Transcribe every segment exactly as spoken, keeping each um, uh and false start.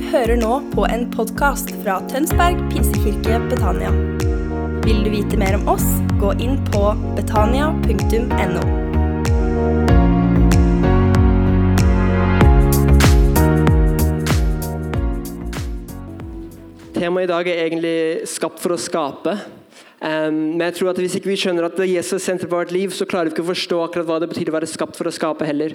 hører nå på en podcast fra Tønsberg Pinsekirke Betania. Vil du vite mer om oss, gå inn på betania punktum no. Temaet i dag er egentlig skapt for å skape. Um, men jeg tror at hvis ikke vi skjønner at Jesus er sentrum for vårt liv, så klarer vi ikke å forstå akkurat hva det betyr å være skapt for å skape heller.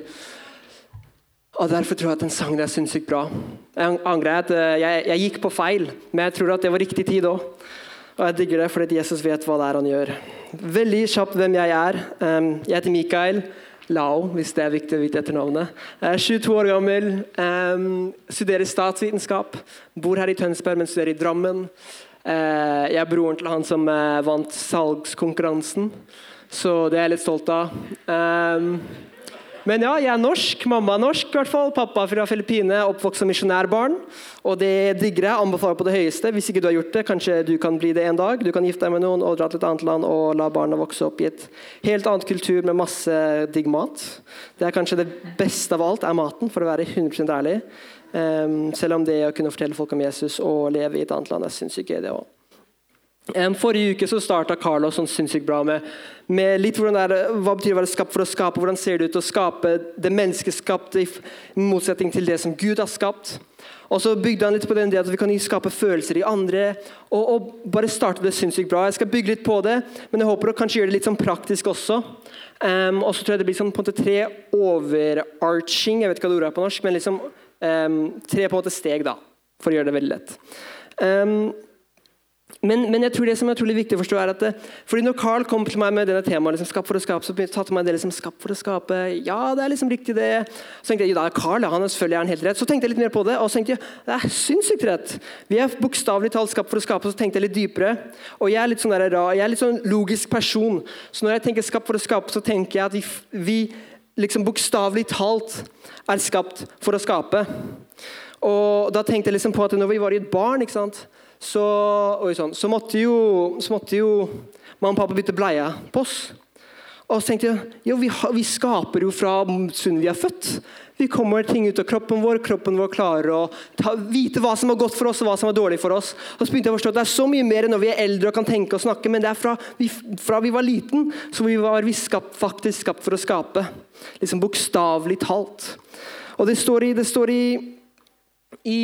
Og derfor tror jeg at den sangen er sinnssykt bra. Jeg angrer at jeg, jeg gikk på feil, men jeg tror at det var riktig tid også. Og jeg digger det fordi Jesus vet hva det er han gjør. Veldig kjapt hvem jeg er. Um, jeg heter Mikael Lau, hvis det er viktig å vite etter navnet. Jeg er tjueto år gammel, um, studerer statsvitenskap, bor her i Tønsberg, men studerer i Drammen. Uh, jeg er broren til han som uh, vant salgskonkurransen, så det er jeg litt stolt av. Um, Men ja, jeg er norsk, mamma er norsk i hvert fall, pappa er fra Filippine, oppvokst som misjonærbarn, og det digger jeg, anbefaler på det høyeste. Hvis ikke du har gjort det, kanskje du kan bli det en dag. Du kan gifte deg med noen og dra til et annet land og la barna vokse opp i et helt annet kultur med masse digg mat. Det er kanskje det beste av alt, er maten, for å være hundre prosent ærlig. Um, selv om det å kunne fortelle folk om Jesus og leve i et annet land, jeg synes ikke det også. Um, forrige uke så startet Carlos sånn sinnssykt bra med, med litt hvordan det er, hva betyr det å være skapt for å skape, hvordan ser det ut å skape det menneskeskapte i motsetning til det som Gud har skapt. Og så bygde han litt på den det at vi kan skape følelser i andre, og, og bare starte det sinnssykt bra. Jeg skal bygge litt på det, men jeg håper å kanskje gjøre det litt sånn praktisk også. Um, og så tror jeg det blir sånn på en måte tre overarching, jeg vet ikke hva det ordet er på norsk, men liksom um, tre på en måte steg da, for å gjøre det veldig lett. Um, Men, men jeg tror det som er utrolig viktig å forstå er at det, fordi når Carl kom til meg med denne temaet, liksom skapt for å skape, så tatt meg det liksom skapt for å skape, ja, det er liksom riktig det. Så tenkte jeg, jo da, Carl, han er selvfølgelig er han helt rett. Så tenkte jeg litt mer på det, og så tenkte jeg, det er sinnssykt rett. Vi er bokstavlig talt skapt for å skape, så tenkte jeg litt dypere. Og jeg er litt sånn der, jeg er litt sånn logisk person, så når jeg tenker skapt for å skape, så tenker jeg at vi, vi liksom bokstavlig talt er skapt for å skape. Og da tenkte jeg liksom på at når vi var i et barn, ikke sant, Så, oi, sånn, så, måtte jo, så måtte jo mamma og pappa bytte bleie på oss. Og så tenkte jeg, jo, vi, vi skaper jo fra stunden vi er født. Vi kommer ting ut av kroppen vår, kroppen vår klarer å ta, vite hva som er godt for oss og hva som er dårlig for oss. Og så begynte jeg å forstå at det er så mye mer når vi er eldre og kan tenke og snakke, men det er fra vi, fra vi var liten, så vi var vi skapt, faktisk skapt for å skape. Liksom bokstavlig talt. Og det står i, det står i, i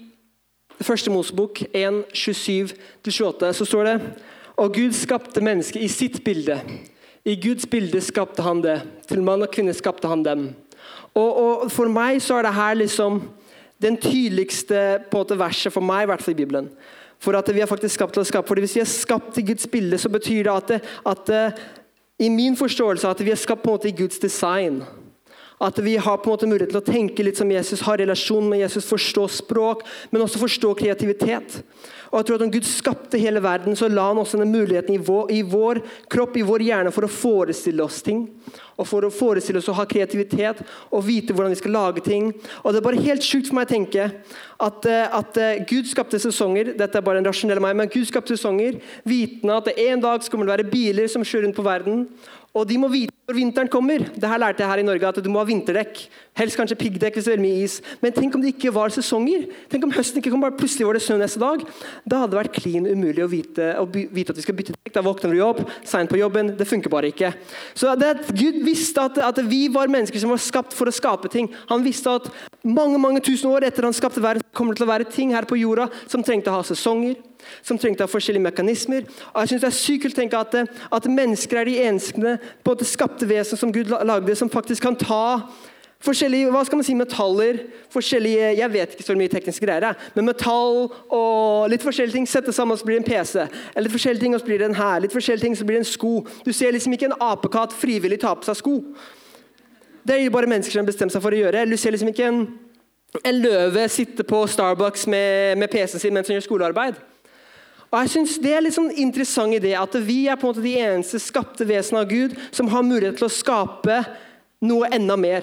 Første Mosebok en, tjuesju til tjueåtte, så står det, og Gud skapte mennesket i sitt bilde. I Guds bilde skapte han det. Til mann og kvinne skapte han dem. Og, og for meg så er det her liksom den tydeligste på en måte verset for meg, i hvert fall i Bibelen. For at vi er faktisk skapt til å skape. For hvis vi er skapt i Guds bilde, så betyr det at, det, at det, i min forståelse at vi er skapt på en måte i Guds design. At vi har på en måte mulighet til å tenke litt som Jesus, ha relasjon med Jesus, forstå språk, men også forstå kreativitet. Og jeg tror at om Gud skapte hele verden, så la han også denne muligheten i vår, i vår kropp, i vår hjerne, for å forestille oss ting. Og for å forestille oss å ha kreativitet, og vite hvordan vi skal lage ting. Og det er bare helt sykt for meg å tenke at, at Gud skapte sesonger, dette er bare en rasjonell meg, men Gud skapte sesonger, vitende at det en dag skal det være biler som kjører rundt på verden, og de må vite når vinteren kommer. Det her lærte jeg her i Norge, at du må ha vinterdekk. Helst kanskje piggdekk hvis det er mye is. Men tenk om det ikke var sesonger. Tenk om høsten ikke kom, bare plutselig var det snø neste dag. Da hadde det vært klin umulig å vite, å vite at vi skal bytte dekk. Da våkner vi opp, sent på jobben. Det funker bare ikke. Så det, Gud visste at, at vi var mennesker som var skapt for å skape ting. Han visste at mange, mange tusen år etter han skapte verden, kommer det til å være ting her på jorda som trengte å ha sesonger, som trengte å ha forskjellige mekanismer. Og jeg synes det er sykt kult å tenke at, at mennesker er de eneste på det skapte vesen som Gud lagde, som faktisk kan ta forskjellige, hva skal man si, metaller, forskjellige, jeg vet ikke så mye tekniske greier, men metall og litt forskjellige ting, sette sammen og så blir det en P C, eller litt forskjellige ting og så blir det en her, litt forskjellige ting så blir det en sko. Du ser liksom ikke en apekatt frivillig ta på seg sko. Det er jo bare mennesker som bestemmer seg for å gjøre. Du ser liksom ikke en, en løve sitte på Starbucks med, med P C-en sin mens han gjør skolearbeid. Og jeg synes det er litt sånn interessant idé at vi er på en måte de eneste skapte vesen av Gud som har mulighet til å skape noe enda mer.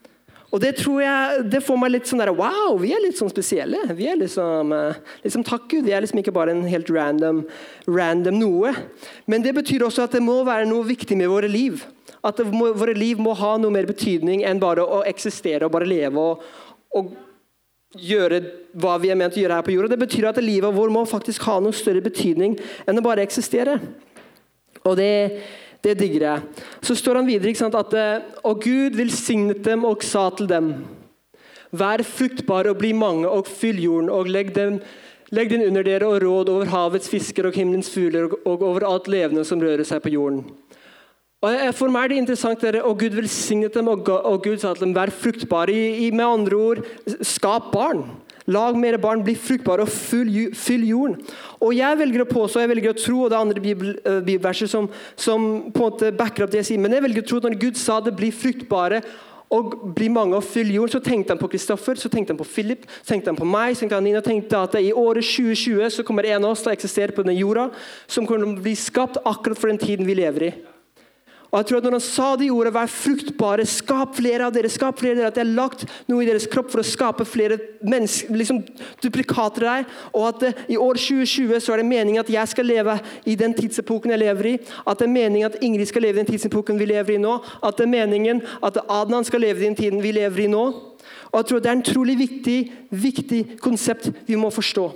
Og det tror jeg, det får meg litt sånn der, wow, vi er litt sånn spesielle. Vi er liksom, liksom takk Gud, vi er liksom ikke bare en helt random, random noe. Men det betyr også at det må være noe viktig med våre liv. At må, våre liv må ha noe mer betydning enn bare å eksistere og bare leve og, og gjøre hva vi er ment å gjøre her på jorda. Det betyr at livet vårt må faktisk ha noe større betydning enn å bare eksistere. Og det, det digger jeg. Så står han videre, ikke sant, at og Gud velsignet dem og sa til dem: vær fruktbare og bli mange og fyll jorden og legg dem Legg den under dere og råd over havets fisker og himmelens fugler og over alt levende som rører seg på jorden. Og for meg er det interessant dere, og Gud velsignet dem, og Gud sa til dem: vær fruktbare. I, med andre ord, skap barn. Lag mer barn, bli fruktbare og fyll, fyll jorden. Og jeg velger å påstå, jeg velger å tro, og det er andre bibel, bibelverser som, som på en måte backer opp det jeg sier, men jeg velger å tro at når Gud sa det, bli fruktbare og bli mange og fyll jorden, så tenkte han på Kristoffer, så tenkte han på Philip, så tenkte han på meg, så tenkte han Nina, tenkte at i året tjue tjue så kommer en av oss til å eksistere på denne jorda, som kommer til å bli skapt akkurat for den tiden vi lever i. Og jeg tror at når han sa de ordene, vær fruktbare, skap flere av dere, skap flere av dere, at jeg har lagt noe i deres kropp for å skape flere mennesker, liksom duplikater der, og at det, i år tjue tjue så er det meningen at jeg skal leve i den tidsepoken jeg lever i, at det er meningen at Ingrid skal leve i den tidsepoken vi lever i nå, at det er meningen at Adnan skal leve i den tiden vi lever i nå. Og jeg tror at det er en utrolig viktig, viktig konsept vi må forstå.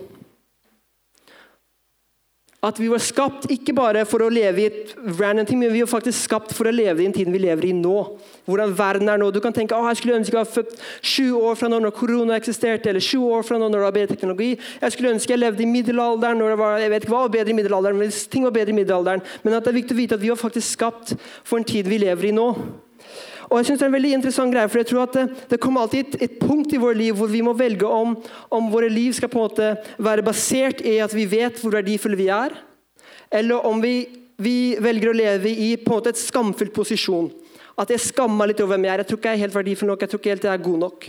At vi var skapt ikke bare for å leve i et random ting, men vi var faktisk skapt for å leve i en tid vi lever i nå. Hvordan verden er nå. Du kan tenke, åh, jeg skulle ønske jeg var født sju år fra nå når korona eksisterte, eller sju år fra nå når det var bedre teknologi. Jeg skulle ønske jeg levde i middelalderen, når det var, jeg vet ikke hva var bedre i middelalderen, men ting var bedre i middelalderen. Men at det er viktig å vite at vi var faktisk skapt for en tid vi lever i nå. Og jeg synes det er en veldig interessant greie, for jeg tror at det, det kommer alltid et, et punkt i vårt liv hvor vi må velge om, om våre liv skal på en måte være basert i at vi vet hvor verdifulle vi er, eller om vi, vi velger å leve i på en måte et skamfullt posisjon. At jeg skammer litt over hvem jeg er. Jeg tror ikke jeg er helt verdifull nok, jeg tror ikke helt jeg er god nok.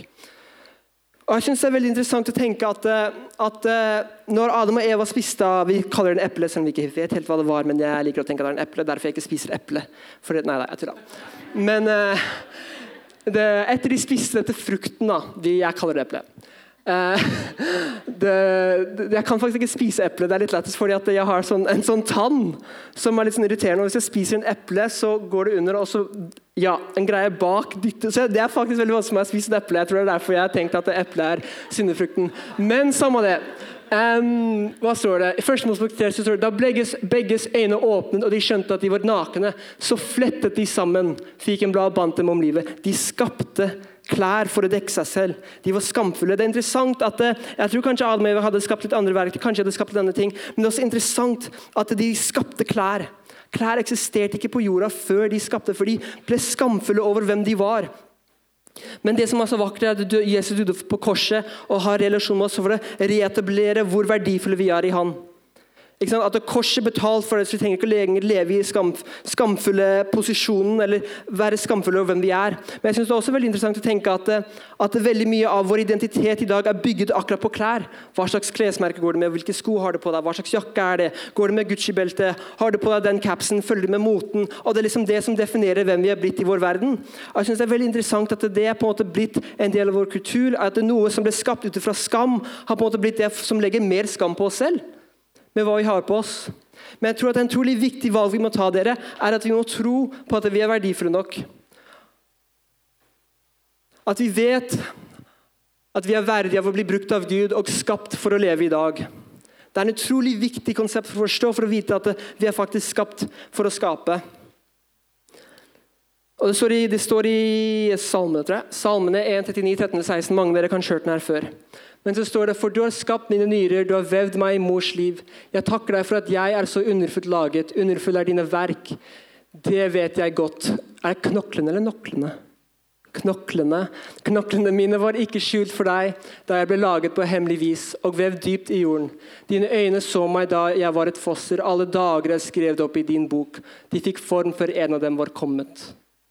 Og jeg synes det er veldig interessant å tenke at, at når Adam og Eva spiste, vi kaller det en eple, som vi ikke vet helt hva det var, men jeg liker å tenke at det er en eple, derfor jeg ikke spiser eple. For det, nei, nei, jeg tror det. Men uh, det, etter de spiste dette frukten, da, de, jeg kaller det eple. Uh, det, det, jeg kan faktisk ikke spise eple, det er litt lettest fordi at jeg har sånn, en sånn tann som er litt sånn irriterende. Og hvis jeg spiser en eple, så går det under, og så, ja, en greie bak dytter. Så det er faktisk veldig vanskelig for meg å spise et eple. Jeg tror det er derfor jeg har tenkt at eple er syndefrukten. Men samme det. Um, hva står det? I første Mosebok tre så står det: da begges, begges øyne åpnet, og de skjønte at de var nakne, så flettet de sammen fikenblad og bandt dem om livet. De skapte klær for å dekke seg selv. De var skamfulle. Det er interessant at det, jeg tror kanskje Adam og Eva hadde skapt litt andre verktøy, kanskje hadde skapt denne ting, men det er også interessant at de skapte klær. Klær eksisterte ikke på jorda før de skapte, for de ble skamfulle over hvem de var. Men det som er så vakkert er at Jesus døde på korset og har relasjon med oss for å reetablere hvor verdifulle vi er i han. Ikke sant? At korset betalt for det, så vi trenger ikke lenger leve i skam, skamfulle posisjonen eller være skamfulle over hvem vi er. Men jeg synes det er også veldig interessant å tenke at, at veldig mye av vår identitet i dag er bygget akkurat på klær. Hva slags klesmerke går det med? Hvilke sko har du på deg? Hva slags jakke er det? Går det med Gucci-belte? Har du på deg den capsen? Følger du med moten? Og det er liksom det som definerer hvem vi er blitt i vår verden. Og jeg synes det er veldig interessant at det er på en måte blitt en del av vår kultur, at det er noe som ble skapt ut fra skam, har på en måte blitt det som legger mer skam på oss selv, med hva vi har på oss. Men jeg tror at en trolig viktig valg vi må ta, dere, er at vi må tro på at vi er verdifulle nok. At vi vet at vi er verdige av å bli brukt av Gud og skapt for å leve i dag. Det er en utrolig viktig konsept for å forstå, for å vite at vi er faktisk skapt for å skape. Og det står i, det står i Salmene, tror jeg. Salmene en, trettini, tretten, seksten. Mange av dere kan kjørt den her før. Men så står det: for du har skapt mine nyrer, du har vevd meg i mors liv. Jeg takker deg for at jeg er så underfullt laget. Underfull er dine verk. Det vet jeg godt. Er det knoklene eller noklene? Knoklene. Knoklene mine var ikke skjult for deg da jeg ble laget på hemmelig vis og vevd dypt i jorden. Dine øyne så meg da jeg var et fosser. Alle dager jeg skrev det opp i din bok. De fikk form før en av dem var kommet.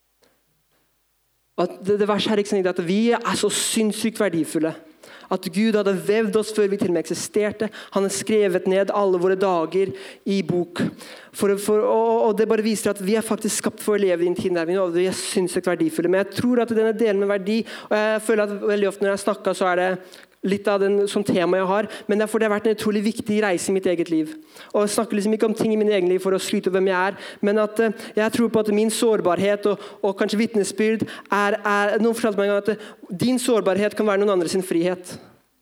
At det, det verste her ikke sånn at vi er så sinnssykt verdifulle. At Gud hadde vevd oss før vi til og med eksisterte. Han har skrevet ned alle våre dager i bok. For, for, og, og det bare viser at vi er faktisk skapt for å leve i en tid der vi, og vi er sinnssykt verdifulle. Men jeg tror at denne delen med verdi, og jeg føler at veldig ofte når jeg snakker, så er det litt av den som tema jeg har, men derfor det har vært en utrolig viktig reise i mitt eget liv. Og jeg snakker liksom ikke om ting i min egen liv for å skryte hvem jeg er, men at uh, jeg tror på at min sårbarhet og, og kanskje vitnesbyrd er, er noen fortalte meg at uh, din sårbarhet kan være noen andre sin frihet.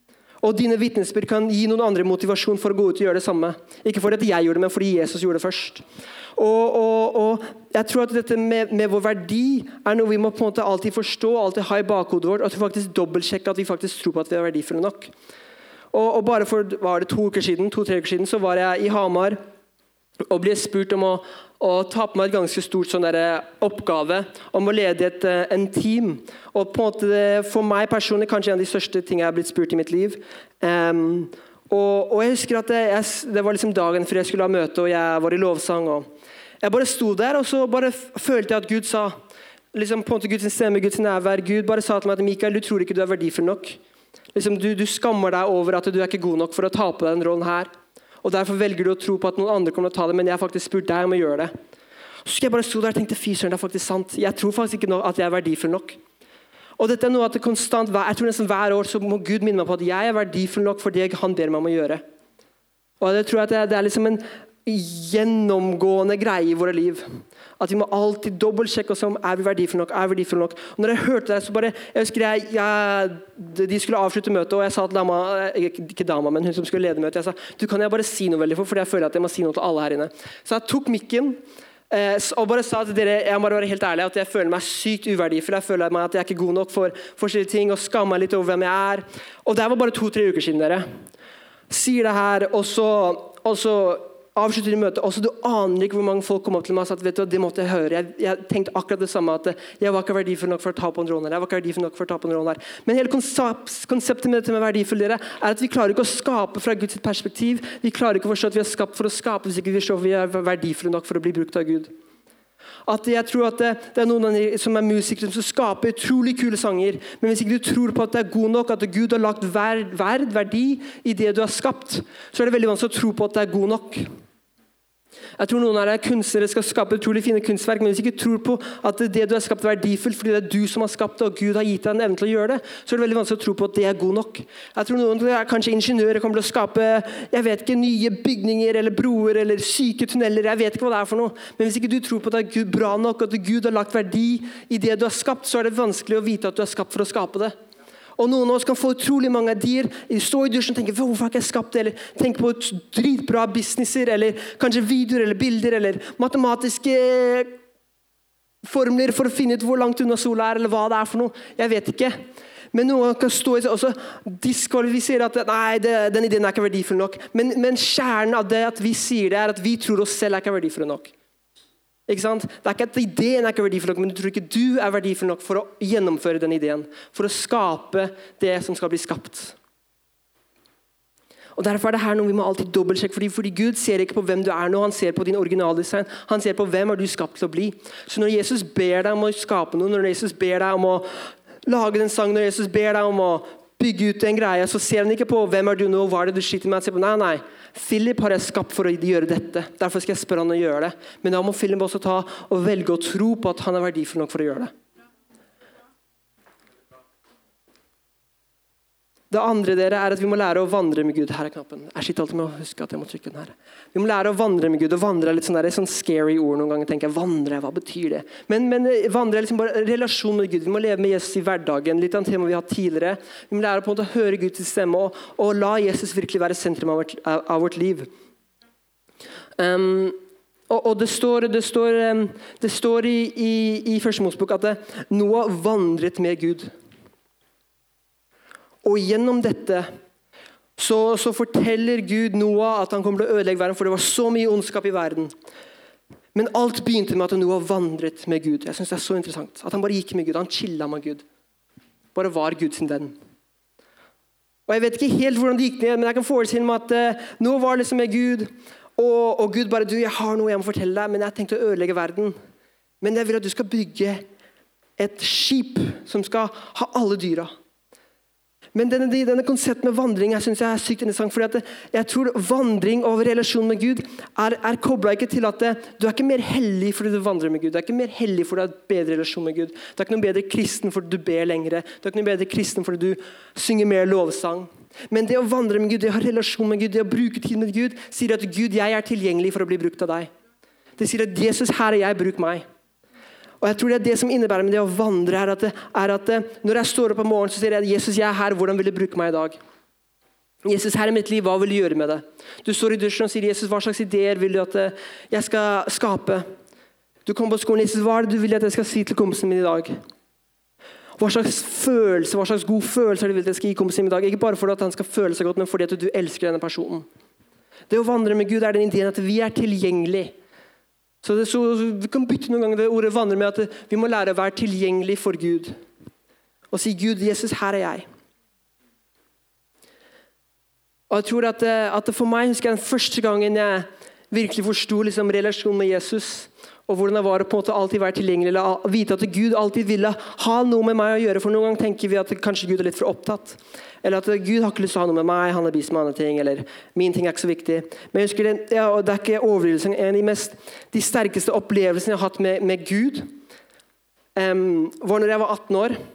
Og dine vitnesbyrd kan gi noen andre motivasjon for å gå ut og gjøre det samme. Ikke fordi at jeg gjorde det, men fordi Jesus gjorde det først. Og, og, og jeg tror at dette med, med vår verdi er noe vi må på en måte alltid forstå, alltid ha i bakhodet vårt, og at vi faktisk dobbeltsjekker at vi faktisk tror på at vi er verdifulle nok. Og, og bare for var det to uker siden, to-tre uker siden, så var jeg i Hamar og ble spurt om å, å ta på meg et ganske stort sånn der oppgave om å lede et, en team. Og på en måte for meg personlig kanskje en av de største tingene jeg har blitt spurt i mitt liv. Um, og, og jeg husker at det, jeg, det var liksom dagen før jeg skulle ha møte, og jeg var i lovsang. Og jeg bare sto der, og så bare følte jeg at Gud sa, liksom på en måte Guds stemme, Guds nærvær, Gud bare sa til meg at Mikael, du tror ikke du er verdifull nok. Liksom, du, du skammer deg over at du er ikke god nok for å ta på deg den rollen her. Og derfor velger du å tro på at noen andre kommer til å ta det, men jeg har faktisk spurt deg om å gjøre det. Så skulle jeg bare stå der og tenkte, fy søren, det er faktisk sant. Jeg tror faktisk ikke at jeg er verdifull nok. Og dette er noe at det konstant, jeg tror nesten hver år så må Gud minne meg på at jeg er verdifull nok for det han ber meg om å gjøre. Og det tror jeg at det, det er liksom en gjennomgående greie i våre liv. At vi må alltid dobbeltsjekke oss om, er vi verdifull nok, er vi verdifull nok. Og når jeg hørte det, så bare, jeg husker jeg, jeg, de skulle avslutte møtet, og jeg sa til dama, ikke dama, men hun som skulle lede møtet, jeg sa, du kan jeg bare si noe veldig for, fordi jeg føler at jeg må si noe til alle her inne. Så jeg tok mikken, eh, og bare sa til dere, jeg må bare være helt ærlig, at jeg føler meg sykt uverdifull, jeg føler meg at jeg er ikke god nok for forskjellige ting, og skammer meg litt over hvem jeg er. Og det var bare to-tre uker siden, dere. Sier det her, og så, og så avslutter i møtet, også du aner ikke hvor mange folk kom opp til meg og sa at vet du, det måtte jeg høre. Jeg, jeg tenkte akkurat det samme, at jeg var ikke verdifull nok for å ta på en rolle her. Jeg var ikke verdifull nok for å ta på en rolle her. Men hele konsept, konseptet med dette med verdifull dere, er at vi klarer ikke å skape fra Guds perspektiv. Vi klarer ikke å forstå at vi er skapt for å skape, hvis ikke vi forstår at vi er verdifulle nok for å bli brukt av Gud. At jeg tror at det, det er noen som er musikere som skaper utrolig kule sanger, men hvis ikke du tror på at det er god nok, at Gud har lagt verd, verd, verdi i det du har skapt, så er det veldig vanskelig å tro på at det er god nok. Jeg tror noen av dere kunstnere skal skape utrolig fine kunstverk, men hvis du ikke tror på at det du har skapt er verdifullt, fordi det er du som har skapt det, og Gud har gitt deg en evne til å gjøre det, så er det veldig vanskelig å tro på at det er god nok. Jeg tror noen, kanskje ingeniører, kommer til å skape, jeg vet ikke, nye bygninger, eller broer, eller syke tunneler, jeg vet ikke hva det er for noe. Men hvis ikke du tror på at det er Gud bra nok, at Gud har lagt verdi i det du har skapt, så er det vanskelig å vite at du er skapt for å skape det. Og noen av oss kan få utrolig mange ideer, stå i dusjen og tenke, hvorfor har ikke jeg skapt det? Eller tenke på dritbra businesser, eller kanskje videoer eller bilder, eller matematiske formler for å finne ut hvor langt unna sola er, eller hva det er for noe. Jeg vet ikke. Men noen kan stå i seg også diskvalifisere at nei, det, den ideen er ikke verdifull nok. Men, men kjernen av det at vi sier det er at vi tror oss selv er ikke verdifulle nok. Ikke sant? Det er ikke at ideen er ikke verdifull nok, men du tror ikke du er verdifull nok for å gjennomføre den ideen, for å skape det som skal bli skapt. Og derfor er det her noe vi må alltid dobbeltsjekke, fordi, fordi Gud ser ikke på hvem du er nå, han ser på din originaldesign, han ser på hvem er du skapt til å bli. Så når Jesus ber deg om å skape noe, når Jesus ber deg om å lage den sang, når Jesus ber deg om å bygge ut en greie, så ser han ikke på hvem er du nå, hva er det du sliter med, han ser på, nei, nei, Philip har jeg skapt for å gjøre dette, derfor skal jeg spørre han å gjøre det. Men da må Philip også ta og velge å tro på at han er verdifull nok for å gjøre det. Det andre dere er at vi må lære å vandre med Gud. Her er knappen. Jeg sitter alltid med å huske at jeg må trykke den her. Vi må lære å vandre med Gud, og vandre er litt sånn, der, sånn scary ord noen ganger. Tenker jeg, vandre, hva betyr det? Men, men vandre er liksom bare relasjon med Gud. Vi må leve med Jesus i hverdagen, litt av en tema vi har hatt tidligere. Vi må lære på en måte å høre Guds stemme, og, og la Jesus virkelig være sentrum av vårt, av vårt liv. Um, og, og det står, det står, um, det står i, i, i første Mosebok at det, Noah vandret med Gud. Og gjennom dette så, så forteller Gud Noah at han kommer til å ødelegge verden, for det var så mye ondskap i verden. Men alt begynte med at Noah vandret med Gud. Jeg synes det er så interessant. At han bare gikk med Gud, han chillet med Gud. Bare var Gud sin venn. Og jeg vet ikke helt hvordan det gikk ned, men jeg kan forestille meg at uh, Noah var liksom med Gud, og, og Gud bare, du, jeg har noe jeg må fortelle deg, men jeg tenkte å ødelegge verden. Men jeg vil at du skal bygge et skip som skal ha alle dyra. Men denne, denne konseptet med vandring jeg synes jeg er sykt interessant, fordi at jeg tror vandring over relasjon med Gud er, er koblet ikke til at det, du er ikke mer hellig fordi du vandrer med Gud. Du er ikke mer hellig fordi du har et bedre relasjon med Gud. Du er ikke noe bedre kristen fordi du ber lengre. Du er ikke noe bedre kristen fordi du synger mer lovsang. Men det å vandre med Gud, det å ha relasjon med Gud, det å bruke tid med Gud, sier at Gud, jeg er tilgjengelig for å bli brukt av deg. Det sier at Jesus, her er jeg, bruk meg. Og jeg tror det er det som innebærer med det å vandre, er at, det, er at det, når jeg står opp om morgenen, så sier jeg, Jesus, jeg er her, hvordan vil du bruke meg i dag? Jesus, her i mitt liv, hva vil du gjøre med det? Du står i dusjen og sier, Jesus, hva slags ideer vil du at jeg skal skape? Du kommer på skolen, Jesus, hva er det du vil at jeg skal si til kompisen min i dag? Hva slags følelse, hva slags god følelse er det du vil at jeg skal gi kompisen min i dag? Ikke bare for at han skal føle seg godt, men fordi at du elsker denne personen. Det å vandre med Gud er den ideen at vi er tilgjengelig. Så, det, så vi kan bytte noen ganger det ordet vandre med at vi må lære å være tilgjengelig for Gud. Og si, Gud, Jesus, her er jeg. Og jeg tror at, at for meg husker jeg den første gangen jeg virkelig forstod liksom, relasjonen med Jesus, og hvordan det var å på en måte alltid være tilgjengelig, eller vite at Gud alltid ville ha noe med meg å gjøre, for noen ganger tenker vi at kanskje Gud er litt for opptatt, eller at Gud har ikke lyst til å ha noe med meg, han er bist med andre ting, eller min ting er ikke så viktig. Men jeg husker det, ja, og det er ikke overdrivelse, en av de, mest, de sterkeste opplevelsene jeg har hatt med, med Gud, um, var når jeg var atten år,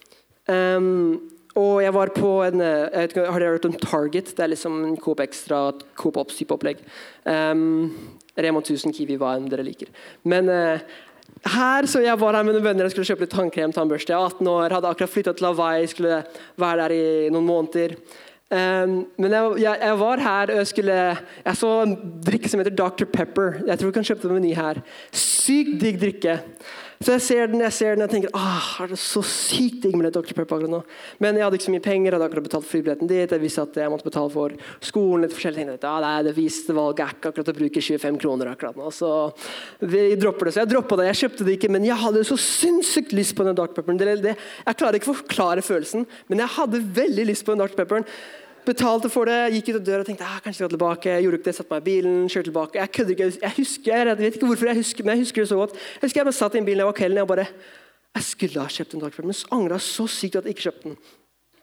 um, og jeg var på en, jeg vet ikke, har dere hørt om Target? Det er liksom en Coop Extra, Coop Ops type opplegg. Um, Rema tusen, Kiwi, hva enn dere liker. Men uh, her, så jeg var her med noen venner, jeg skulle kjøpe litt tannkrem, tannbørste. Jeg var atten år, hadde akkurat flyttet til Hawaii, skulle være der i noen måneder. Um, men jeg, jeg, jeg var her, og jeg skulle, jeg så en drikke som heter doktor Pepper. Jeg tror vi kan kjøpe det med meny her. Sykt digg drikke. Så jeg ser den, jeg ser den, jeg tenker, ah, er det så sykt digg med det doktor Pepper akkurat nå? Men jeg hadde ikke så mye penger, jeg hadde akkurat betalt flybilletten dit, jeg visste at jeg måtte betale for skolen, litt forskjellig. Jeg tenkte, ja, det er det viste valget, er ikke akkurat å bruke tjuefem kroner akkurat nå, så vi dropper det. Så jeg droppet det, jeg kjøpte det ikke, men jeg hadde så sinnssykt lyst på den doktor Pepperen. Det, det, jeg klarer ikke å forklare følelsen, men jeg hadde veldig lyst på den doktor Pepperen. Betalte for det, gikk ut av døra og tenkte, ah, kanskje jeg skal tilbake. Jeg gjorde ikke det, satt meg i bilen, kjørte tilbake. Jeg kødder ikke, jeg husker, jeg vet ikke hvorfor jeg husker, men jeg husker det så godt. Jeg husker jeg bare satt i en bil, jeg var kvelden, jeg bare, jeg skulle ha kjøpt en doktor Pepper, men så angret så sykt at jeg ikke kjøpte den.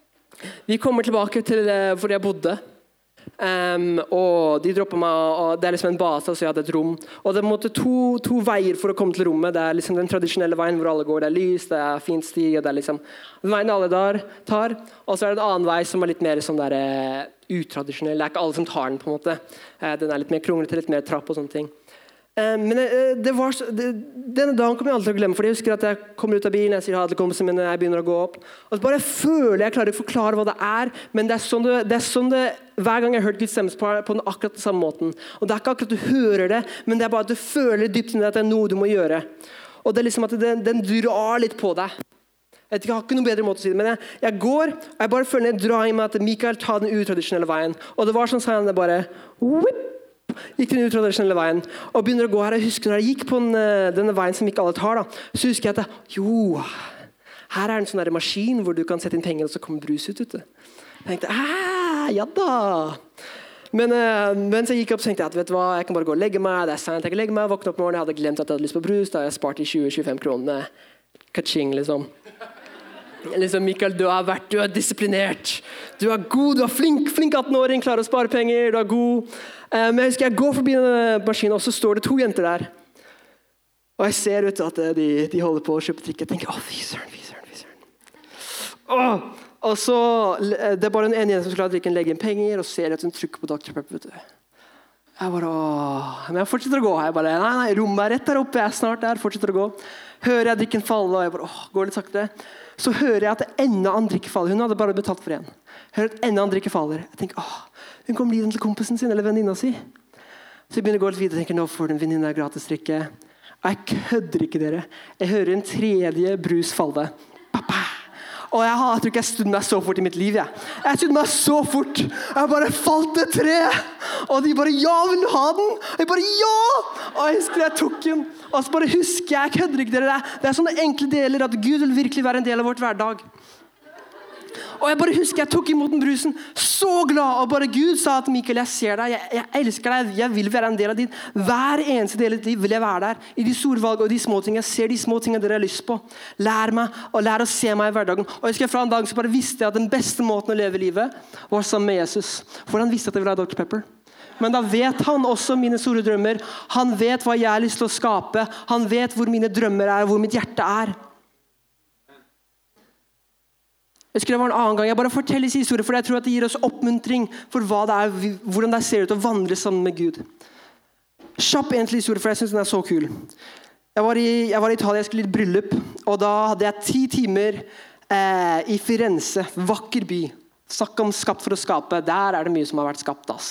Vi kommer tilbake til hvor jeg bodde, um, og de droppet meg, og det er liksom en base, så jeg hadde et rom. Og det måtte to, to veier for å komme til rommet. Det er liksom den tradisjonelle veien hvor alle går, det er lys, det er fint sti, og det er liksom veien alle der tar. Og så er det en annen vei som er litt mer sånn der uh, utradisjonell. Det er ikke alle som tar den på en måte. Uh, den er litt mer kronglete, litt mer trapp og sånne ting. Uh, men uh, det var så, det, denne dagen kommer jeg aldri til å glemme, for jeg husker at jeg kommer ut av bilen, jeg sier ha til kompisene mine, jeg begynner å gå opp. Og så bare føler jeg klarer å forklare hva det er, men det er sånn det, det, er sånn det hver gang jeg har hørt Guds stemme på, på den akkurat den samme måten. Og det er ikke akkurat du hører det, men det er bare at du føler dypt inn at det er noe du må gjøre. Og det er liksom at den, den drar litt på deg. Jeg, ikke, jeg har ikke noen bedre måte å si det, men jeg, jeg går, og jeg bare føler jeg drar i meg at Mikael tar den utradisjonelle veien. Og det var sånn sånn, det bare, whip, gikk den utradisjonelle veien, og begynner å gå her. Jeg husker når jeg gikk på den, denne veien som ikke alle tar, da, så husker jeg at, jo, her er en sånn der maskin hvor du kan sette inn penger, og så kommer brus ut ute. Jeg tenkte, ja da. Men uh, mens jeg gikk opp, så tenkte jeg at vet du hva, jeg kan bare gå og legge meg, det er sent, jeg kan legge meg, våkne opp morgen, jeg hadde glemt at jeg hadde lyst på brus, da har jeg spart i tjue til tjuefem kronene. Kaching, liksom. Liksom, Mikael, du har vært, du er disiplinert, du er god, du er flink, flink atten-åring, klarer å spare penger, du er god. Uh, men jeg husker, jeg går forbi denne maskinen, og så står det to jenter der. Og jeg ser ut at de, de holder på å kjøpe trikk. Jeg tenker, å, fy søren, fy søren, fy søren. Åh! Og så, det er bare en ene som skal drikke en legge inn penger, og ser at hun trykker på doktor Pepper, vet du. Jeg bare, åh, men jeg fortsetter å gå. Jeg bare, nei, nei, rommet er rett der oppe, jeg er snart der, fortsetter å gå. Hører jeg drikken falle, og jeg bare, åh, går litt sakte. Så hører jeg at det enda andre drikke faller. Hun hadde bare betalt for en. Hører at enda andre drikke faller. Jeg tenker, åh, hun kommer litt til kompisen sin, eller venninna si. Så jeg begynner å gå litt videre, og tenker, nå får den venninna gratis drikke. Jeg kødder ikke dere. Jeg hører en tredje brus falle. Pappa! Og jeg, har, jeg tror ikke jeg stod meg så fort i mitt liv, jeg. Jeg stod meg så fort. Jeg bare falt et tre. Og de bare, ja, vil du ha den? Og jeg bare, ja! Og jeg husker jeg tok den. Og så bare husker jeg, jeg kødder ikke dere. Det er sånne enkle deler at Gud vil virkelig være en del av vårt hverdag. Og jeg bare husker jeg tok imot den brusen, så glad, og bare Gud sa til Mikael, jeg ser deg, jeg, jeg elsker deg, jeg vil være en del av din. Hver eneste del av ditt liv vil jeg være der, i de store valg og de små ting. Jeg ser de små tingene dere har lyst på. Lær meg, og lær å se meg i hverdagen. Og jeg husker fra en dag så bare visste jeg at den beste måten å leve livet var sammen med Jesus. For han visste at jeg ville ha doktor Pepper. Men da vet han også mine store drømmer. Han vet hva jeg har lyst til å skape. Han vet hvor mine drømmer er, hvor mitt hjerte er. Jeg skulle det var en annen gang. Jeg bare forteller sin historie, for jeg tror at det gir oss oppmuntring for hva det er, hvordan det ser ut å vandre sammen med Gud. Kjapp egentlig historie, for jeg synes den er så kul. Jeg var i, jeg var i Italia, jeg skulle i et bryllup, og da hadde jeg ti timer eh, i Firenze, vakker by. Snakk om skapt for å skape, der er det mye som har vært skapt, ass.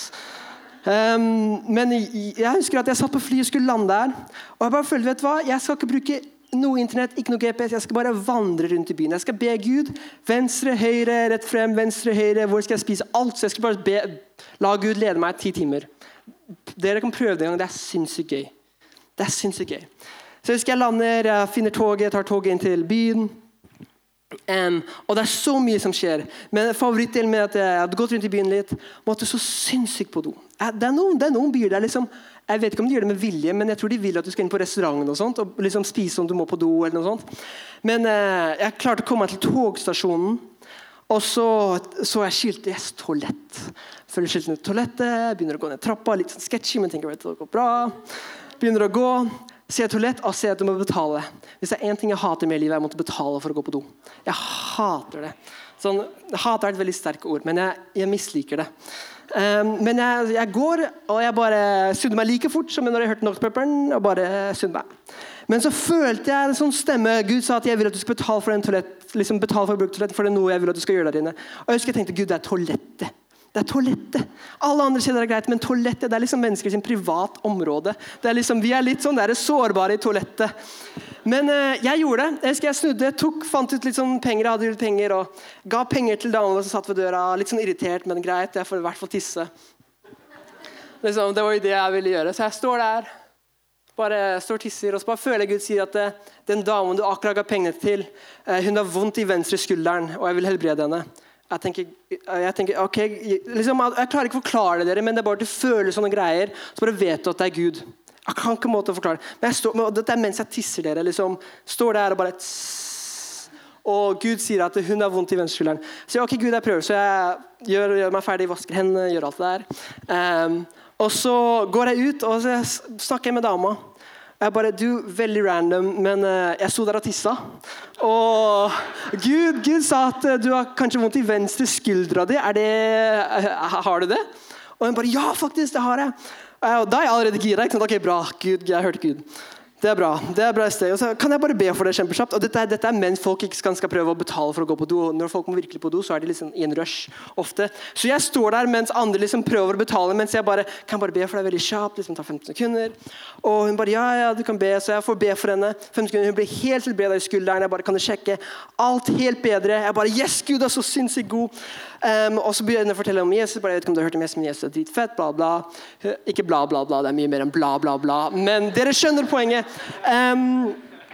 Um, men jeg husker at jeg satt på fly og skulle lande der, og jeg bare følte, vet du hva, jeg skal ikke bruke noe internett, ikke noe G P S, jeg skal bare vandre rundt i byen. Jeg skal be Gud, venstre, høyre, rett frem, venstre, høyre, hvor skal jeg spise alt, så jeg skal bare be, la Gud lede meg ti timer. Dere kan prøve det en gang, det er sinnssykt gøy. Det er sinnssykt gøy. Så jeg husker jeg lander, jeg finner toget, tar toget inn til byen, um, og det er så mye som skjer. Men favorittdelen med at jeg hadde gått rundt i byen litt, måtte så sinnssykt på do. Det er noen, det er noen byer der liksom, jeg vet ikke om de gjør det med vilje, men jeg tror de vil at du skal inn på restauranten og sånt, og liksom spise om du må på do eller noe sånt. Men uh, jeg klarte å komme meg til togstasjonen, og så så jeg skiltet, yes, toalett. Følger skiltene toalettet, begynner å gå ned trappa, litt sånn sketchy, men tenker at det går bra. Begynner å gå, ser toalett, og ser at du må betale. Hvis det er en ting jeg hater med livet, jeg måtte betale for å gå på do. Jeg hater det. Sånn, hater er et veldig sterkt ord, men jeg, jeg misliker det. Um, men jeg, jeg går, og jeg bare sydde meg like fort som når jeg hørte Noctpepperen, og bare sydde meg. Men så følte jeg en sånn stemme. Gud sa at jeg vil at du skal betale for en toalett, liksom betale for å bruke toalett, for det er noe jeg vil at du skal gjøre der inne. Og jeg husker jeg tenkte, Gud, det er toalettet. Det er toalettet. Alle andre steder er greit, men toalettet, det er liksom mennesker sin privat område. Det er liksom, vi er litt sånn, det er sårbare i toalettet. Men uh, jeg gjorde det. Jeg husker jeg snudde, tok, fant ut litt sånn penger, jeg hadde litt penger, og ga penger til damene som satt ved døra, litt sånn irritert, men greit, jeg får i hvert fall tisse. Liksom, det var jo det jeg ville gjøre. Så jeg står der, bare står og tisser, og så bare føler jeg Gud sier at uh, den damen du akkurat ga pengene til, uh, hun har vondt i venstre skulderen, og jeg vil helbrede henne. Jeg tenker, jeg tenker ok, liksom, jeg klarer ikke å forklare det dere, men det er bare at du føler sånne greier, så bare vet du at det er Gud. Jeg kan ikke måte å forklare det. Men jeg står, men dette er mens jeg tisser dere, liksom, står der og bare tss, og Gud sier at hun har vondt i venstreskulderen. Så jeg, ok, Gud, jeg prøver, så jeg gjør, gjør meg ferdig, vasker hendene, gjør alt det der. Um, og så går jeg ut, og så snakker jeg med dama. Jeg bare, du, veldig random, men uh, jeg sto der og tissa. Og Gud, Gud sa at uh, du har kanskje vondt i venstre skuldra di. Er det, uh, har du det? Og hun bare, ja, faktisk, det har jeg. Uh, og da er jeg allerede gira, ikke sant? Ok, bra, Gud, jeg hørte Gud. Det er bra, det er bra sted. Og så kan jeg bare be for det kjempekjapt. Og dette er, dette er mens folk ikke skal, skal prøve å betale for å gå på do. Og når folk må virkelig på do, så er de liksom i en rush ofte. Så jeg står der mens andre liksom prøver å betale, mens jeg bare kan bare be for deg veldig kjapt, liksom ta femten sekunder. Og hun bare, ja, ja, du kan be. Så jeg får be for henne. femten sekunder, hun blir helt tilbredet i skulderen. Jeg bare, kan du sjekke? Alt helt bedre. Jeg bare, yes, Gud er så sinnssykt god. Um, og så begynner jeg å fortelle om Jesus. Bare, jeg vet ikke om du har hørt om Jesus, men Jesus er dritfett, bla, bla. Ikke bla, bla, bla. Det er mye mer enn bla, bla, bla. Men dere skjønner poenget. Um,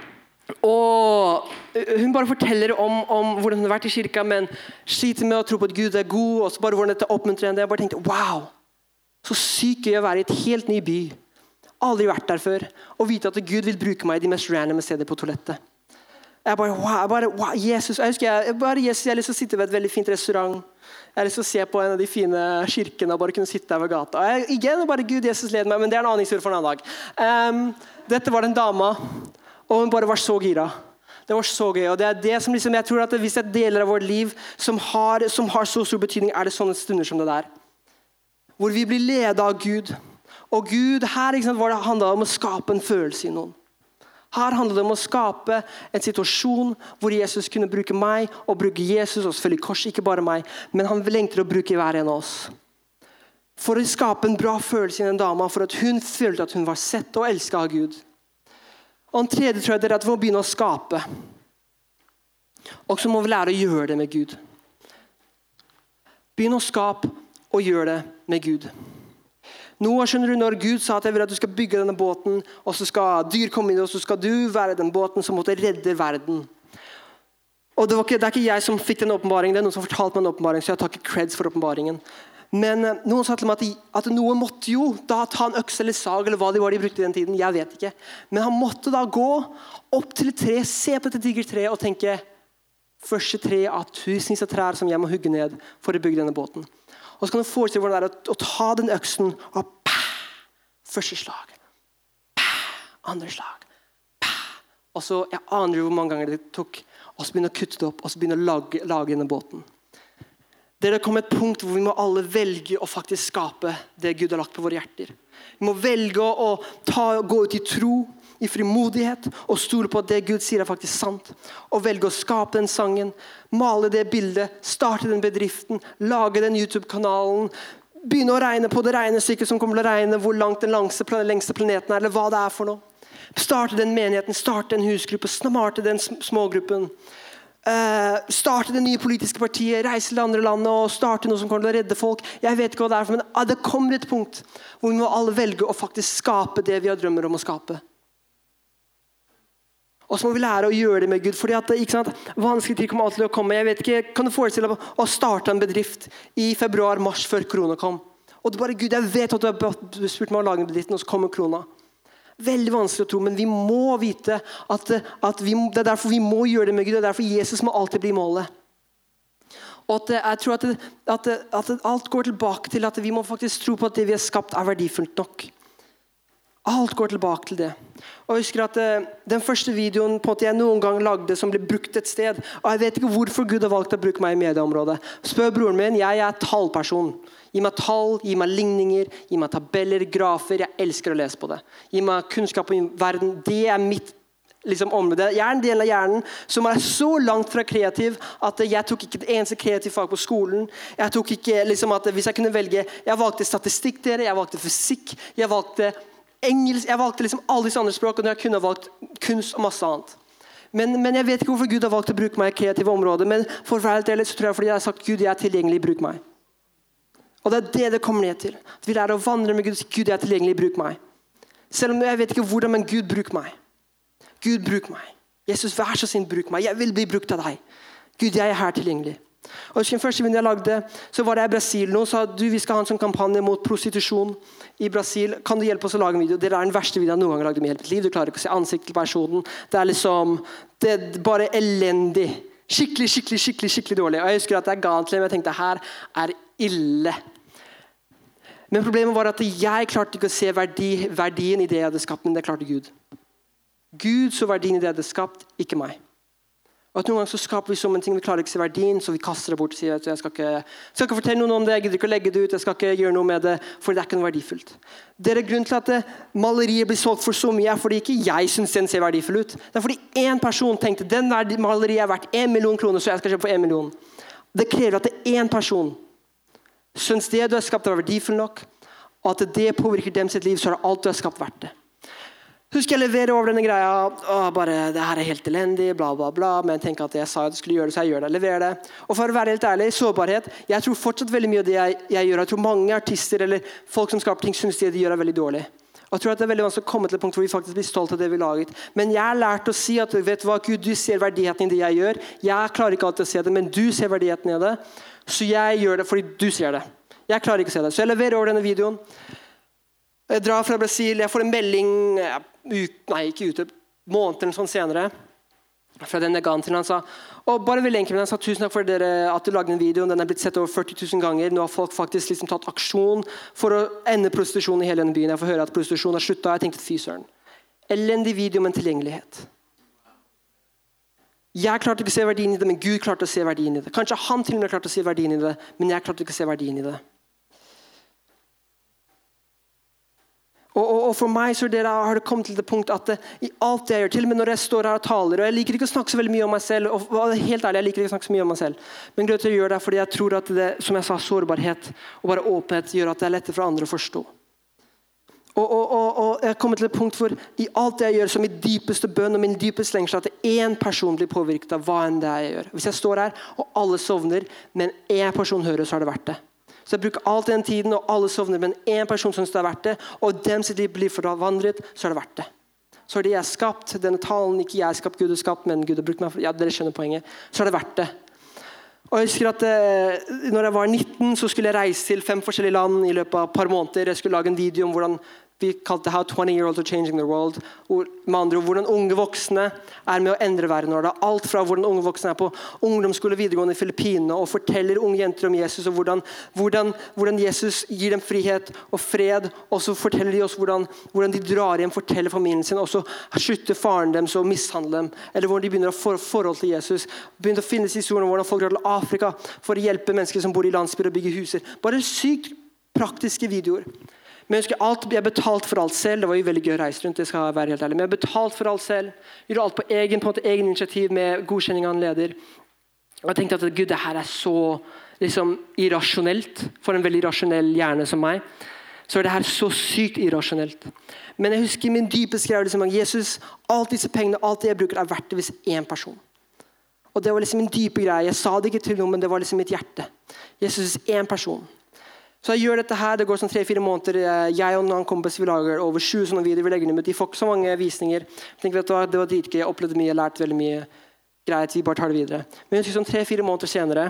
og hun bare forteller om, om hvordan hun har vært i kirka, men sliter med å tro på at Gud er god, og så bare hvordan dette oppmuntrer henne. Jeg bare tenkte, wow, så sykt gøy å være i et helt ny by. Aldri vært der før. Og vite at Gud vil bruke meg i de mest random steder på toalettet. Jeg bare, wow, jeg bare, wow, Jesus. Jeg husker jeg, bare, Jesus, jeg har lyst til å sitte ved et veldig fint restaurant. Jeg har lyst til å se på en av de fine kirkene og bare kunne sitte der ved gata. Og jeg, igjen, bare Gud, Jesus leder meg, men det er en annen historie for en annen dag. Um, dette var den dama, og hun bare var så gira. Det var så gøy, og det er det som liksom, jeg tror at hvis det er deler av vårt liv som har, som har så stor betydning, er det sånne stunder som det der. Hvor vi blir ledet av Gud. Og Gud, her ikke sant, var det handlet om å skape en følelse i noen. Her handler det om å skape en situasjon hvor Jesus kunne bruke meg og bruke Jesus, og selvfølgelig kors, ikke bare meg, men han lengter å bruke hver en av oss. For å skape en bra følelse i en dame, for at hun følte at hun var sett og elsket av Gud. Og den tredje tror jeg det er at vi må begynne å skape. Og så må vi lære å gjøre det med Gud. Begynne å skape og gjøre det med Gud. Nå skjønner du når Gud sa at jeg vil at du skal bygge denne båten, og så skal dyr komme inn, og så skal du være den båten som måtte redde verden. Og det, var ikke, det er ikke jeg som fikk den åpenbaringen, det er noen som fortalte meg den åpenbaringen, så jeg tar ikke creds for åpenbaringen. Men noen sa til meg at, de, at noen måtte jo da ta en øks eller sag, eller hva det var de brukte i den tiden, jeg vet ikke. Men han måtte da gå opp til et tre, se på dette digre treet og tenke, første tre av tusenvis av trær som jeg må hugge ned for å bygge denne båten. Og så kan du forestille hvordan det er å, å ta den øksen og pah, første slag, pah, andre slag, pah. Og så, jeg aner jo hvor mange ganger det tok, og så begynne å kutte det opp, og så begynne å lage, lage denne båten. Det er kommet et punkt hvor vi må alle velge å faktisk skape det Gud har lagt på våre hjerter. Vi må velge å ta, gå ut i tro, i frimodighet, og stole på at det Gud sier er faktisk sant. Og velge å skape den sangen, male det bildet, starte den bedriften, lage den YouTube-kanalen, begynne å regne på det regnestykket som kommer til å regne hvor langt den lengste, lengste planeten er, eller hva det er for noe. Starte den menigheten, starte en husgruppe, starte den smågruppen. Uh, starte det nye politiske partiet, reise til andre land og starte noe som kommer til å redde folk. Jeg vet ikke hva det er for, men uh, det kommer et punkt hvor vi må alle velge å faktisk skape det vi har drømmer om å skape. Og så må vi lære å gjøre det med Gud, fordi at, ikke sant, vanskelig tid kommer alltid til å komme. Jeg vet ikke, kan du forestille deg å starte en bedrift i februar, mars før korona kom? Og det bare, Gud, jeg vet at du har spurt meg å lage en bedrift, og så kommer korona. Veldig vanskelig å tro, men vi må vite at, at vi, det er derfor vi må gjøre det med Gud. Det er derfor Jesus må alltid bli målet. Og at, jeg tror at, det, at, det, at det, alt går tilbake til at vi må faktisk tro på at det vi har skapt er verdifullt nok. Alt går tilbake til det. Og jeg husker at den første videoen på at jeg noen gang lagde som ble brukt et sted, og jeg vet ikke hvorfor Gud har valgt å bruke meg i medieområdet. Spør broren min, jeg er tallperson. Gi meg tall, gi meg ligninger, gi meg tabeller, grafer. Jeg elsker å lese på det. Gi meg kunnskap om verden. Det er mitt liksom, område. Jeg er en del av hjernen som er så langt fra kreativ at jeg tok ikke det eneste kreative fag på skolen. Jeg tok ikke, liksom, at hvis jeg kunne velge, jeg valgte statistikk dere, jeg valgte fysikk, jeg valgte engelsk, jeg valgte liksom alle disse andre språk, og jeg kunne valgt kunst og masse annet. Men, men jeg vet ikke hvorfor Gud har valgt å bruke meg i kreative områder, men for å være helt ærlig så tror jeg fordi jeg har sagt Gud, jeg er tilgjengelig, bruk meg. Og det er det det kommer ned til. At vi lærer å vandre med Gud. Gud, jeg er tilgjengelig, bruk meg. Selv om jeg vet ikke hvordan, men Gud, bruk meg. Gud, bruk meg. Jesus, vær så snill, bruk meg. Jeg vil bli brukt av deg. Gud, jeg er her tilgjengelig. Og husk, den første videoen jeg lagde, så var det i Brasil. Noen sa, du, vi skal ha en sånn kampanje mot prostitusjon i Brasil. Kan du hjelpe oss å lage en video? Det er den verste videoen jeg noen gang lagde med hele mitt liv. Du klarer ikke å se ansikt til personen. Det er liksom, det er bare elendig. Skikkelig, skikkelig, skikkelig, skikkelig dårlig. Og jeg husker at jeg ga den til dem, jeg tenkte, her er ille. Men problemet var at jeg klarte ikke å se verdi, verdien i det jeg hadde skapt, men det klarte Gud. Gud så verdien i det jeg hadde skapt, ikke meg. Og at noen ganger så skaper vi som en ting, vi klarer ikke å se verdien, så vi kaster det bort og sier at jeg skal ikke, skal ikke fortelle noen om det, jeg gidder ikke å legge det ut, jeg skal ikke gjøre noe med det, for det er ikke noe verdifullt. Det er grunnen til at maleriet blir solgt for så mye, er fordi ikke jeg synes den ser verdifull ut. Det er fordi en person tenkte, den maleriet er verdt en million kroner, så jeg skal kjøpe for en million. Det krever at det er en person synes det du har skapt er verdifull nok, og at det påvirker dem sitt liv, så er det alt du har skapt verdt det. Husk jeg leverer over denne greia, å, bare, det her er helt elendig, bla bla bla, men jeg tenker at jeg sa at jeg skulle gjøre det, så jeg gjør det, leverer det. Og for å være helt ærlig, sårbarhet, jeg tror fortsatt veldig mye av det jeg, jeg gjør, jeg tror mange artister eller folk som skaper ting synes det de gjør er veldig dårlig. Og jeg tror at det er veldig vanskelig å komme til et punkt hvor vi faktisk blir stolt av det vi laget. Men jeg har lært å si at, vet du hva, Gud, du ser verdigheten i det jeg gjør. Jeg klarer ikke alltid å se det, men du ser verdigheten i det. Så jeg gjør det fordi du ser det. Jeg klarer ikke å se det. Så jeg leverer over denne videoen. Jeg drar fra Brasil, jeg får en melding, ut, nei, ikke ute, måneder sånn senere, fra den jeg ga til han sa, og bare veldig enkelt, han sa tusen takk for dere at du lagde en video, den er blitt sett over førti tusen ganger, nå har folk faktisk liksom tatt aksjon for å ende prostitusjon i hele denne byen. Jeg får høre at prostitusjon har sluttet, jeg tenkte fy søren. Elendig video med tilgjengelighet. Jeg klarte ikke å se verdien i det, men Gud klarte å se verdien i det. Kanskje han til og med klarte å se verdien i det, men jeg klarte ikke å se verdien i det. Og, og, og for meg så det har det kommet til det punkt at det, i alt det jeg gjør, til og med når jeg står her og taler, og jeg liker ikke å snakke så veldig mye om meg selv, og, og helt ærlig, jeg liker ikke å snakke så mye om meg selv, men grunnen til å gjøre det fordi jeg tror at det, som jeg sa, sårbarhet og bare åpenhet gjør at det er lettere for andre å forstå. Og, og, og, og jeg kommer til et punkt hvor i alt det jeg gjør, som min dypeste bønn og min dypeste lengsel, at én person blir påvirket av hva enn det jeg gjør. Hvis jeg står her og alle sovner, men én person hører, så har det vært det. Så jeg bruker alt den tiden, og alle sovner, men en person synes det er verdt det, og dem sitt liv blir forvandret, så er det verdt det. Så er det jeg skapt, denne talen, ikke jeg skapt, Gud har skapt, men Gud har brukt meg, ja, dere skjønner poenget, så er det verdt det. Og jeg husker at eh, når jeg var nitten, så skulle jeg reise til fem forskjellige land i løpet av et par måneder. Jeg skulle lage en video om hvordan vi kalte det How twenty year olds are changing the world. Med andre ord, hvordan unge voksne er med å endre verden. Og det er alt fra hvordan unge voksne er på ungdomsskole videregående i Filippinene og forteller unge jenter om Jesus og hvordan, hvordan, hvordan Jesus gir dem frihet og fred. Og så forteller de oss hvordan, hvordan de drar hjem, forteller familien sin, og så slutter faren dem og mishandler dem. Eller hvordan de begynner å få forhold til Jesus. Begynner å finnes historier om hvordan folk drar til Afrika for å hjelpe mennesker som bor i landsbyer og bygge huser. Bare sykt praktiske videoer. Men jeg husker alt, jeg betalt for alt selv. Det var jo veldig gøy å reise rundt, det skal jeg være helt ærlig. Men jeg betalt for alt selv. Gjorde alt på egen, på en måte, egen initiativ med godkjenning av en leder. Og jeg tenkte at Gud, det her er så liksom, irrasjonelt for en veldig rasjonell hjerne som meg. Så er det her så sykt irrasjonelt. Men jeg husker min dype skrev liksom, Jesus, alt disse pengene, alt det jeg bruker er verdt det hvis en person. Og det var liksom min dype greie. Jeg sa det ikke til noen, men det var liksom mitt hjerte. Jesus, en person. Så jeg gjør dette her, det går sånn tre-fire måneder. Jeg og noen kompis, vi lager over sju sånne videoer, vi legger dem ut. De får ikke så mange visninger. Jeg tenker, vet du hva, det var dritgøy, jeg opplevde mye, jeg lærte veldig mye. Greit, vi bare tar det videre. Men jeg husker sånn tre-fire måneder senere,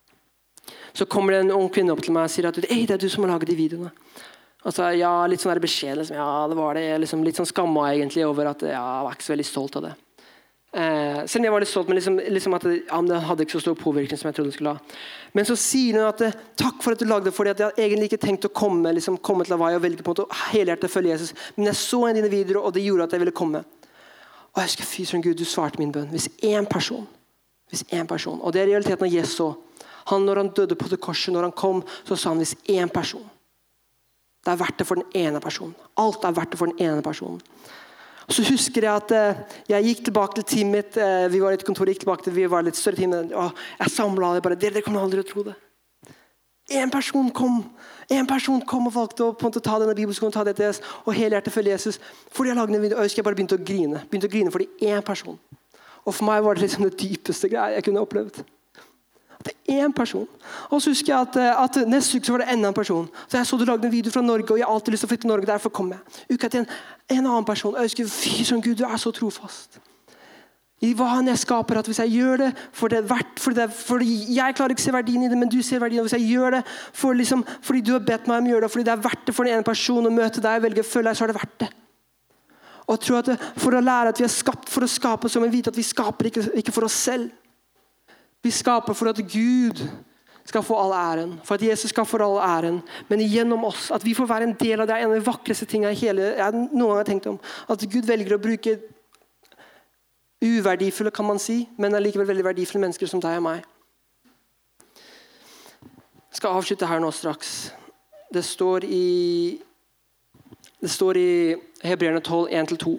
så kommer det en ung kvinne opp til meg og sier at «Ei, det er du som har laget de videoene». Altså, ja, litt sånn der beskjed, liksom. Ja, det var det. Liksom, litt sånn skamma egentlig over at ja, jeg var ikke så veldig stolt av det. Eh, selv om jeg var litt stolt, men liksom, liksom at det, ja, det hadde ikke så stor påvirkning som jeg trodde det skulle ha. Men så sier hun at takk for at du lagde det, fordi at jeg hadde egentlig ikke tenkt å komme, liksom, komme til Hawaii og velge på en måte helhjertet følge Jesus. Men jeg så en av dine videoer, og det gjorde at jeg ville komme. Og jeg husker, fy søren Gud, du svarte min bønn. Hvis en person, hvis en person, og det er realiteten av Jesus også. Han, når han døde på det korset, når han kom, så sa han hvis en person. Det er verdt det for den ene personen. Alt er verdt det for den ene personen. Og så husker jeg at eh, jeg gikk tilbake til teamet mitt. Eh, vi var i et kontor, gikk tilbake til, vi var litt større team. Og jeg samlet det bare. Dere, dere kommer aldri å tro det. En person kom. En person kom og valgte å, på en måte, ta denne bibelskolen, ta det til Jesus, og helhjertet følge Jesus. Fordi jeg lagde en video, og jeg husker jeg bare begynte å grine. Begynte å grine fordi en person. Og for meg var det liksom det dypeste greia jeg kunne opplevd. Det er en person. Og så husker jeg at, at neste uke så var det enda en person. Så jeg så du lagde en video fra Norge, og jeg har alltid lyst til å flytte til Norge, derfor kom jeg. Uka til en, en annen person. Og jeg husker, fy som Gud, du er så trofast. I hva han jeg skaper, at hvis jeg gjør det, for det er verdt, for det, for jeg klarer ikke å se verdien i det, men du ser verdien, og hvis jeg gjør det, for liksom, fordi du har bedt meg om å gjøre det, fordi det er verdt det for den ene personen å møte deg, velge å følge deg, så er det verdt det. Og jeg tror at det, for å lære at vi er skapt for å skape, så må vi vite at vi skaper ikke, ikke for oss selv. Vi skaper for at Gud skal få all æren, for at Jesus skal få all æren, men gjennom oss, at vi får være en del av det, er en av de vakreste tingene i hele, jeg noen gang har tenkt om, at Gud velger å bruke uverdifulle, kan man si, men allikevel veldig verdifulle mennesker som deg og meg. Jeg skal avslutte her nå straks. Det står i, det står i Hebreerne tolv, en til to.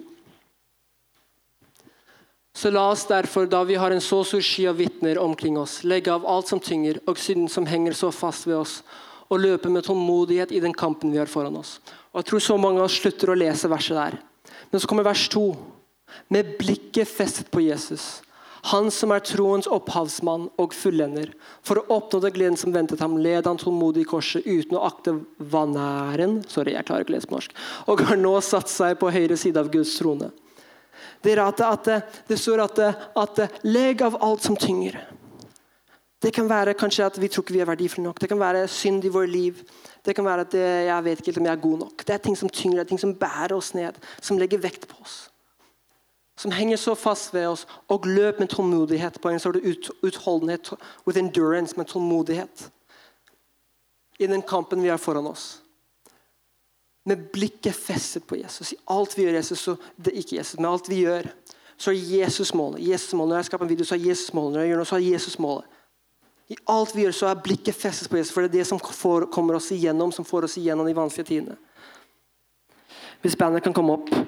Så la oss derfor, da vi har en så stor sky av vittner omkring oss, legge av alt som tynger og synden som henger så fast ved oss, og løpe med tålmodighet i den kampen vi har foran oss. Og jeg tror så mange av oss slutter å lese verset der. Men så kommer vers to. Med blikket festet på Jesus, han som er troens opphavsmann og fullender. For å oppnå det gleden som ventet ham, led han tålmodig i korset uten å akte vanæren, sorry, jeg klarer ikke å lese på norsk, og har nå satt seg på høyre side av Guds trone. Det, er at, at, det står at, at leg av alt som tynger. Det kan være kanskje at vi tror ikke vi er verdifulle nok. Det kan være synd i vår liv. Det kan være at det, jeg vet ikke om jeg er god nok. Det er ting som tynger, det er ting som bærer oss ned, som legger vekt på oss. Som henger så fast ved oss, og løp med tålmodighet på en sort ut, utholdenhet, with endurance, med tålmodighet. I den kampen vi har foran oss. Med blikket festet på Jesus. I alt vi gjør Jesus, så det er ikke Jesus, men alt vi gjør, så er Jesus målet. Jesus målet. Når jeg skaper en video, så er Jesus målet. Når jeg gjør noe, så er Jesus målet. I alt vi gjør, så er blikket festet på Jesus, for det er det som får, kommer oss igjennom, som får oss igjennom de vanskelige tidene. Hvis bandet kan komme opp.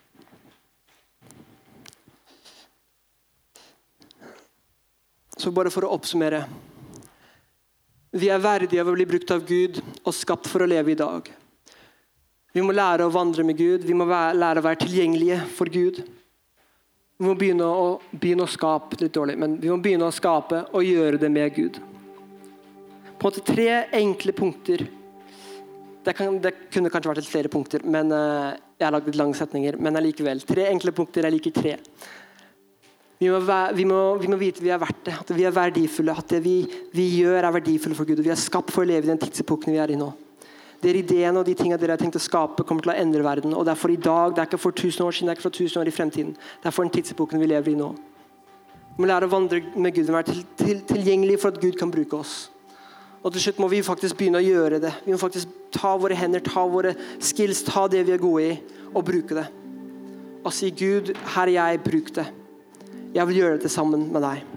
Så bare for å oppsummere. Vi er verdige av å bli brukt av Gud og skapt for å leve i dag. Vi må lære å vandre med Gud. Vi må være, lære å være tilgjengelige for Gud. Vi må begynne å, begynne å skape, litt dårlig, men vi må begynne å skape og gjøre det med Gud. På en måte tre enkle punkter. Det, kan, det kunne kanskje vært litt flere punkter, men uh, jeg har lagt litt lange setninger, men allikevel. Tre enkle punkter, jeg liker tre. Vi må, være, vi, må, vi må vite vi er verdt det, at vi er verdifulle, at det vi, vi gjør er verdifulle for Gud, og vi er skapt for å leve i den tidsepoken vi er i nå. Det er ideen og de tingene dere har tenkt å skape kommer til å endre verden, og det er for i dag, det er ikke for tusen år siden, det er ikke for tusen år i fremtiden. Det er for den tidsepoken vi lever i nå. Vi må lære å vandre med Gud, være til, til, tilgjengelig for at Gud kan bruke oss. Og til slutt må vi faktisk begynne å gjøre det. Vi må faktisk ta våre hender, ta våre skills, ta det vi er gode i, og bruke det. Og si, Gud, her er jeg, bruk det. Jeg vil gjøre det sammen med deg.